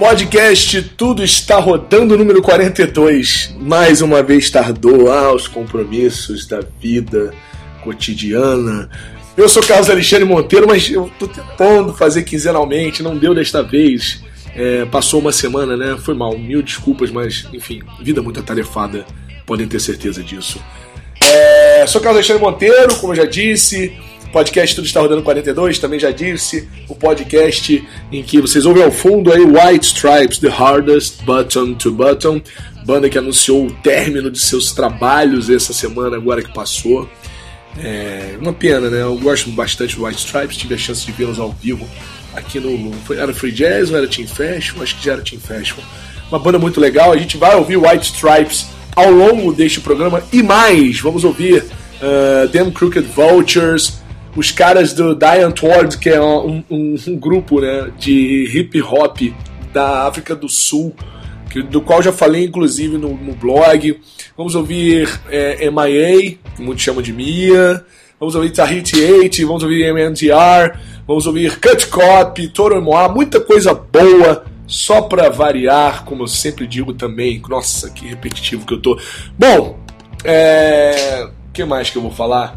Podcast Tudo Está Rodando, número 42. Mais uma vez tardou aos compromissos da vida cotidiana. Eu sou Carlos Alexandre Monteiro, mas eu tô tentando fazer quinzenalmente, não deu desta vez. Passou uma semana, né? Foi mal, mil desculpas, mas enfim, vida muito atarefada, podem ter certeza disso. Sou Carlos Alexandre Monteiro, como eu já disse. Podcast Tudo Está Rodando 42, também já disse, o podcast em que vocês ouvem ao fundo aí White Stripes, The Hardest Button to Button, banda que anunciou o término de seus trabalhos essa semana agora que passou. Uma pena, né? Eu gosto bastante do White Stripes, tive a chance de vê-los ao vivo aqui era Free Jazz ou era Team Festival? Acho que já era Team Festival. Uma banda muito legal, a gente vai ouvir White Stripes ao longo deste programa e mais, vamos ouvir Them Crooked Vultures, os caras do Dying Tword, que é um grupo, né, de hip hop da África do Sul, do qual já falei inclusive no blog. Vamos ouvir MIA, que muitos chamam de Mia. Vamos ouvir Tahiti 8, vamos ouvir MNTR, vamos ouvir Cut Cop, Toro Moa, muita coisa boa, só pra variar, como eu sempre digo também. Nossa, que repetitivo que eu tô. Bom, o que mais que eu vou falar?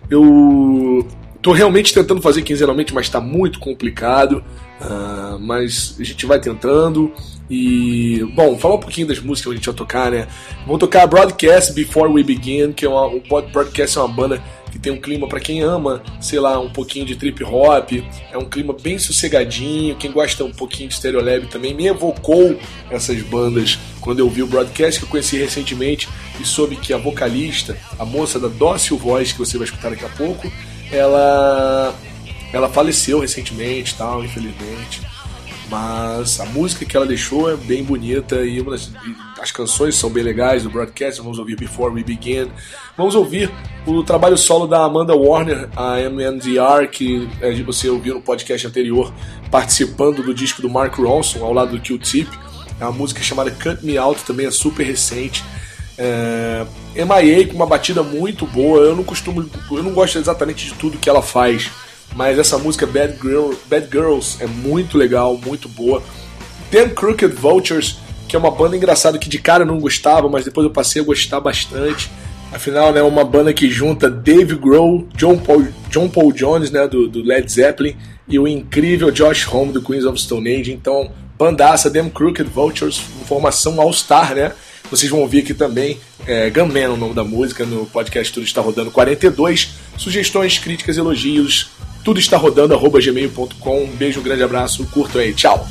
Eu tô realmente tentando fazer quinzenalmente, mas tá muito complicado. Mas a gente vai tentando. E, bom, falar um pouquinho das músicas que a gente vai tocar, né? Vamos tocar Broadcast Before We Begin, que o Broadcast é uma banda que tem um clima pra quem ama, sei lá, um pouquinho de trip hop. É um clima bem sossegadinho. Quem gosta um pouquinho de Stereolab também me evocou essas bandas quando eu vi o Broadcast, que eu conheci recentemente e soube que a vocalista, a moça da Dócil Voz, que você vai escutar daqui a pouco, ela faleceu recentemente, tal, infelizmente. Mas a música que ela deixou é bem bonita e as canções são bem legais do Broadcast. Vamos ouvir Before We Begin. Vamos ouvir o trabalho solo da Amanda Warner, a MNDR, que você ouviu no podcast anterior, participando do disco do Mark Ronson, ao lado do Q-Tip. É uma música chamada Cut Me Out, também é super recente. MIA com uma batida muito boa. Eu não gosto exatamente de tudo que ela faz, mas essa música Bad Girls é muito legal, muito boa. Them Crooked Vultures, que é uma banda engraçada que de cara eu não gostava, mas depois eu passei a gostar bastante. Afinal, né, uma banda que junta Dave Grohl, John Paul Jones, né, do Led Zeppelin, e o incrível Josh Homme do Queens of Stone Age. Então, bandaça, Them Crooked Vultures, formação All-Star, né? Vocês vão ouvir aqui também Gunman é o nome da música, no podcast Tudo Está Rodando 42. Sugestões, críticas, elogios, tudo está rodando @gmail.com. Um beijo, um grande abraço, curtam aí, tchau!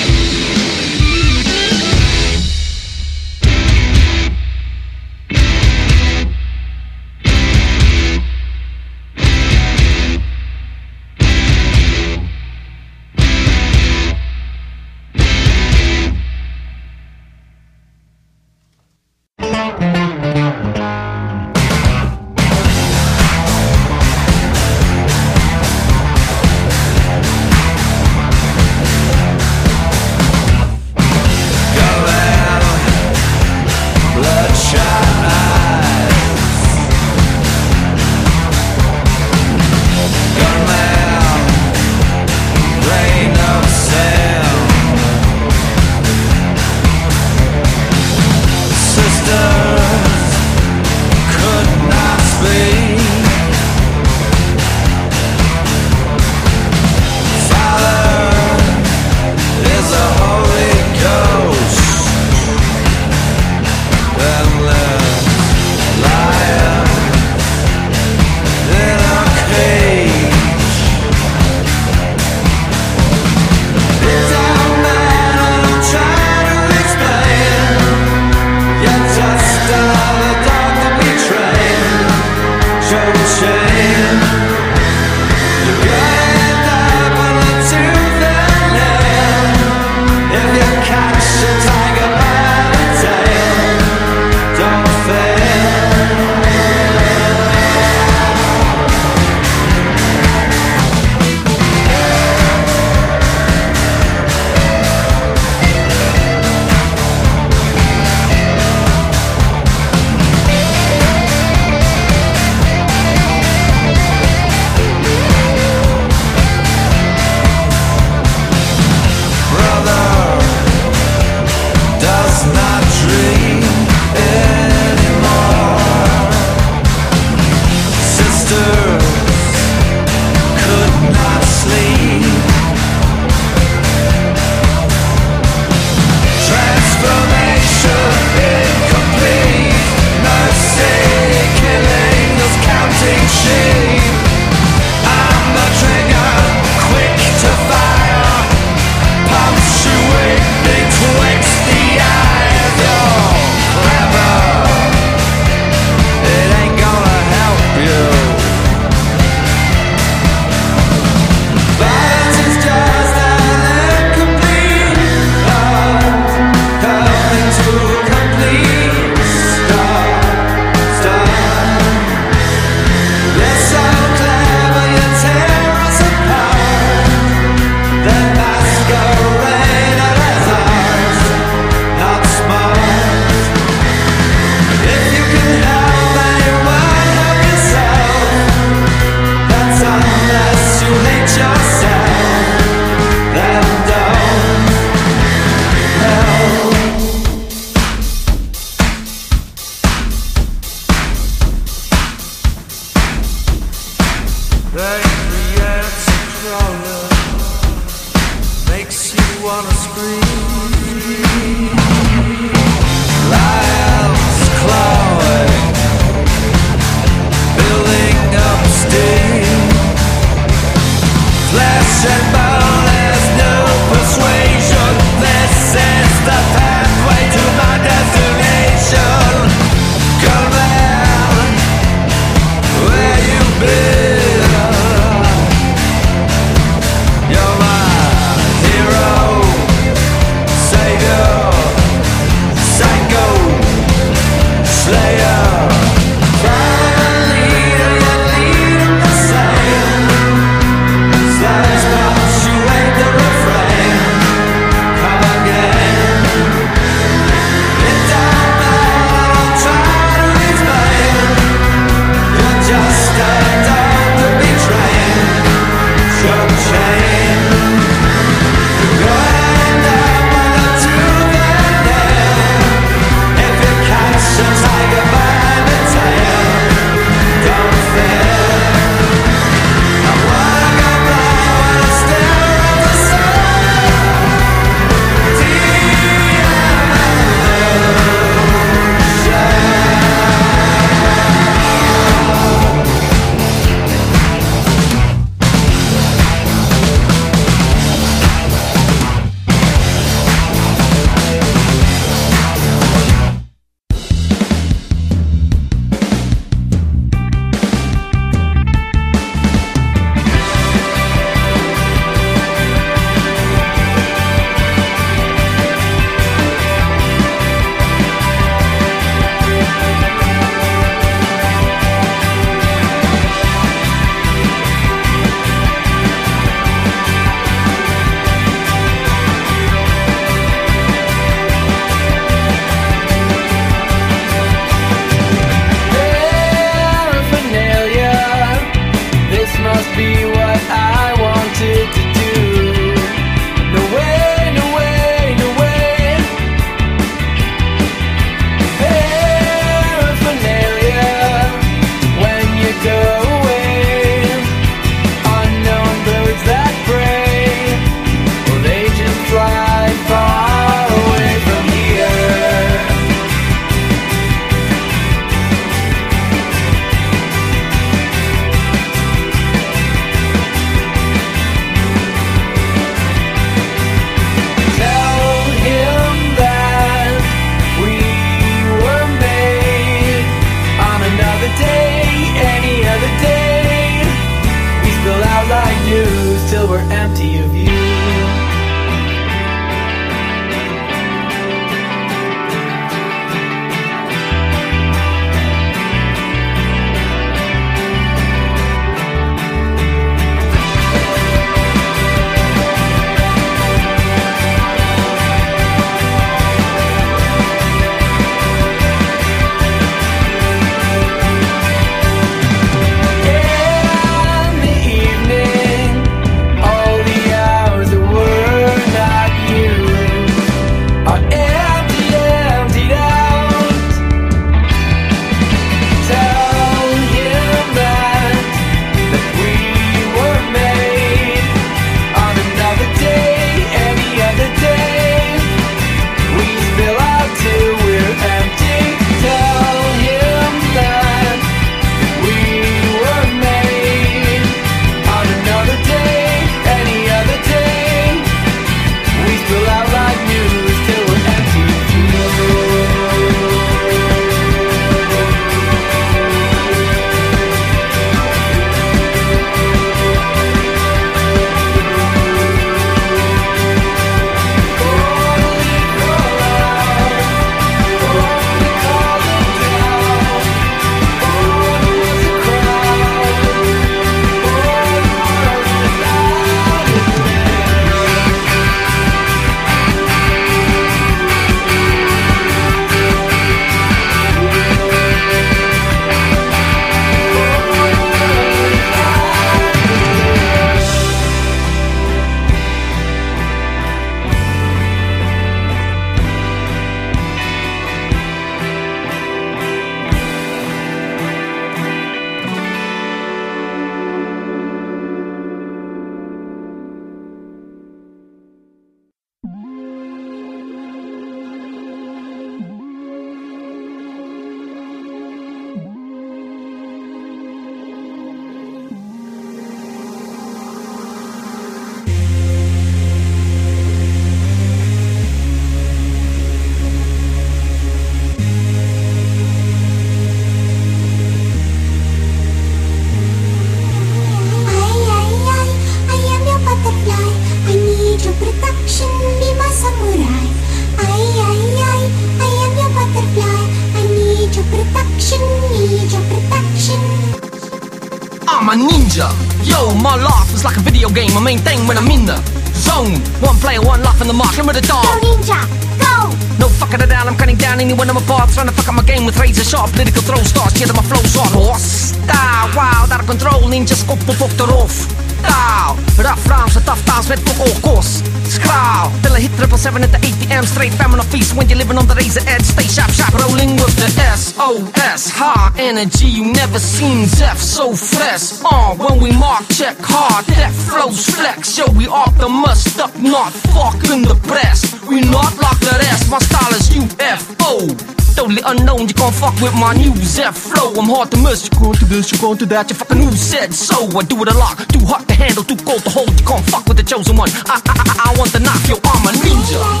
I'm a ninja. Yo, my life is like a video game. My main thing when I'm in the zone. One player, one life in the mark. Remember the dawn. Go ninja, go! No fucking it down, I'm cutting down anyone on my path. Trying to fuck up my game with razor sharp political throw stars. Yeah, my flow's on horse style. Wild, out of control, ninja skop op erop. Taal, rough rhymes with tough times met voor oorkos. Skraal, till I hit 777 at the ATM. Straight famine of feast when you're living on the razor edge. Stay sharp, sharp, rolling with the SOS. High energy, you never seen Zeph so fresh. When we mark, check hard, that flows flex. Yo, we optimus, up, not fucking the press. We not like the rest, my style is UFO. Totally unknown, you can't fuck with my new Zeph flow. I'm hard to miss, you can't do this, you can't do that. You fucking who said so? I do it a lot, too hot to handle, too cold to hold. You can't fuck with the chosen one. I want the knife, yo, I'm a ninja. I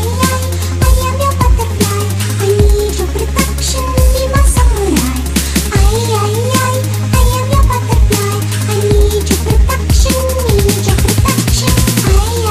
am your butterfly. I need your protection, be my samurai. I am your butterfly. I need your protection, need your protection. I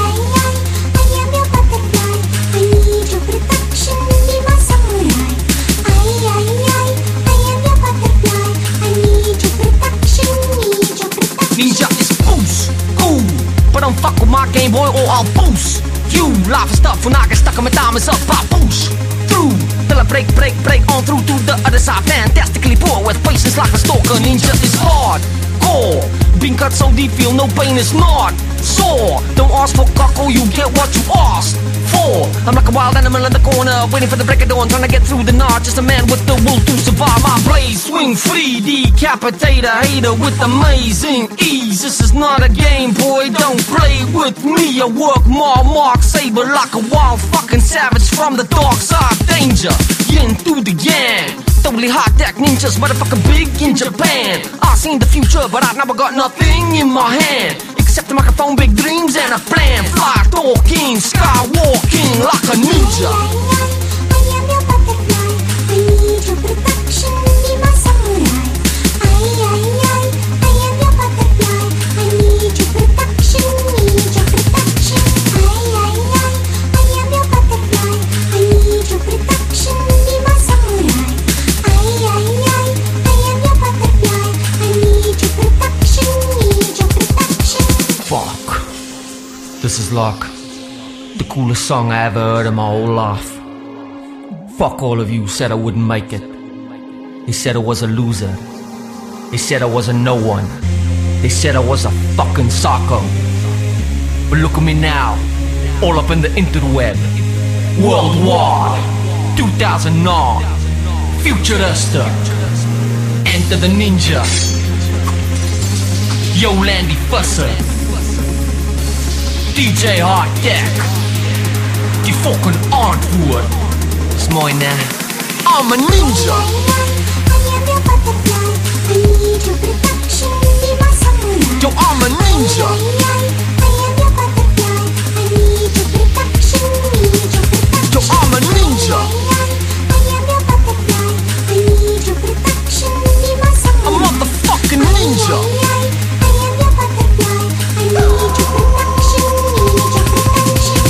am your butterfly. I need your protection, be my samurai. I am your butterfly. I need your protection, need your protection. Ninja is boost, cool. But don't fuck with my Game Boy or I'll boost. You life is tough when I get stuck in my time is up, I push through till I break on through to the other side. Fantastically poor with patience like a stalker. Ninja is hard, core. Being cut so deep, feel no pain is not sore. Don't ask for cockle, you get what you asked for. I'm like a wild animal in the corner, waiting for the break of dawn, trying to get through the night. Just a man with the will to survive. My blade swing free, decapitate a hater with amazing ease. This is not a game, boy, don't play with me. I work my mark saber like a wild fucking savage from the dark side. Danger, yin through the yang. Totally hot tech ninjas, motherfucking big in Japan. I seen the future, but I never got nothing in my hand except a microphone, big dreams and a plan. Fly talking, skywalking like a ninja. I am your butterfly. I need your protection, be my samurai. I am your butterfly. I need your protection, need your protection. I am your butterfly. I need your protection, be my samurai. I am your butterfly. I need your protection, need your protection. Fuck. This is like the coolest song I ever heard in my whole life. Fuck all of you who said I wouldn't make it. They said I was a loser. They said I was a no one. They said I was a fucking psycho. But look at me now, all up in the interweb. Worldwide, 2009, Futurista, Enter the Ninja. Yo, Landy Fusser, DJ Hard Deck, die fucking antwoord is mooi, ne? I'm a ninja. I am your butterfly. I need your protection, be my samurai. Yo, I'm a ninja. I am your butterfly. I need your protection, need your protection. Yo, I'm a ninja. I am your butterfly. I need your protection, be my A samurai. motherfucking ninja. I am your butterfly. I need your protection, need your protection.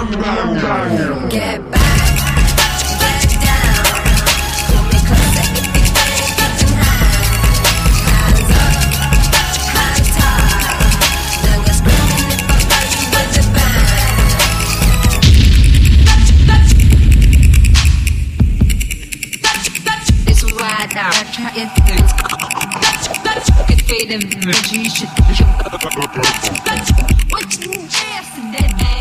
Get back, get down. Pull me closer if you ain't getting high. Hands up, hands high. Now you're screaming if I got you with the band. This is why now I try it. Get paid and you should. What you dress in that bag?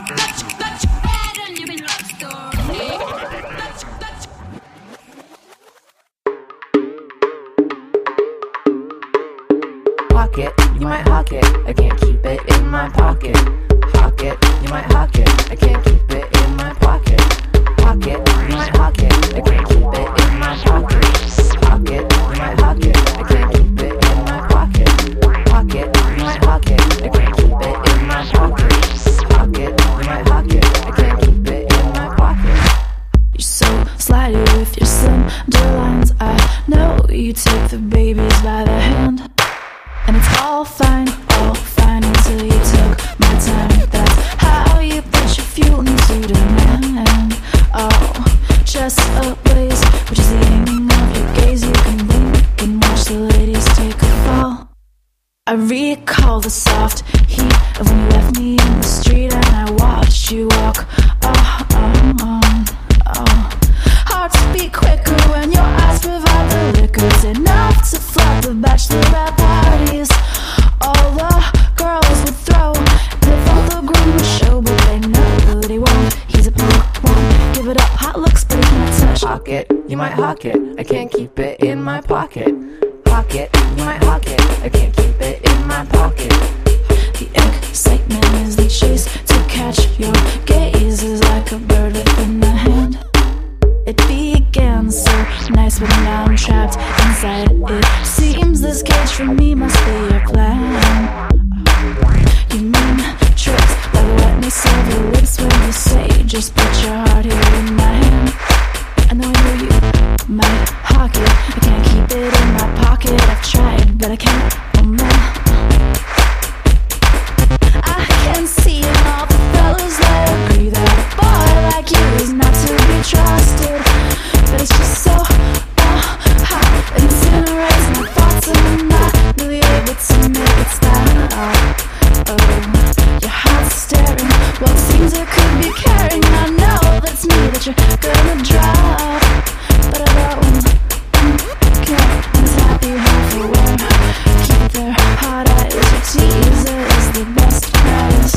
Pocket, you might hawk it, I can't keep it in my pocket. Hawk it, you might hawk it, I can't keep it in my pocket. Hawk it, you might hawk it, I can't keep it in my pocket. Hawk it, you might hawk it, I can't keep it in my pocket. Hawk it, you might hawk it, I can't keep it in my pocket. Hawk it, you might hawk it, I can't keep it in my pocket. You're so slidey with your slender lines. I know you take the babies by the hand. And it's all fine until you took my time. That's how you put your fuel into demand. Oh, just ablaze, which is the aiming of your gaze. You can blink and watch the ladies take a fall. I recall the soft heat of when you left me in the street and I watched you walk. Hard to be quicker when your eyes provide the liquors enough to flood the bachelorette parties. All the girls would throw, and if all the groom would show, but they know that he won't. He's a punk, won't give it up. Hot looks, but he can't touch. Hawk it, you might hawk it, I can't keep it in my pocket. Hawk it, you might hawk it, I can't keep it in my pocket. The excitement is the chase to catch your gaze is like a bird within the hand. It began so nice, but now I'm trapped inside. It seems this cage for me must be your plan. You mean tricks like wetness of your lips when you say, just put your heart here in my hand. I know you might hawk it, I can't keep it in my pocket. I've tried, but I can't, oh man. I can see in all the fellas that agree that a boy like you is not to be trusted. But it's just so hot, it incinerates my thoughts and I'm not really able to make it stop. Your heart's staring, what seems it could be caring. I know that's me that you're gonna drop, but I don't care. I'm happy half aware. Keep their hard eyes, your teaser is the best prize.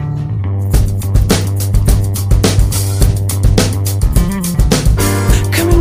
Come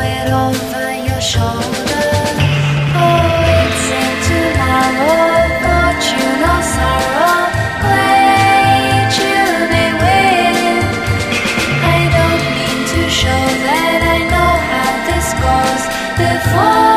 it over your shoulder. Oh, it's in tomorrow, fortune or sorrow, which you may win. I don't mean to show that I know how this goes before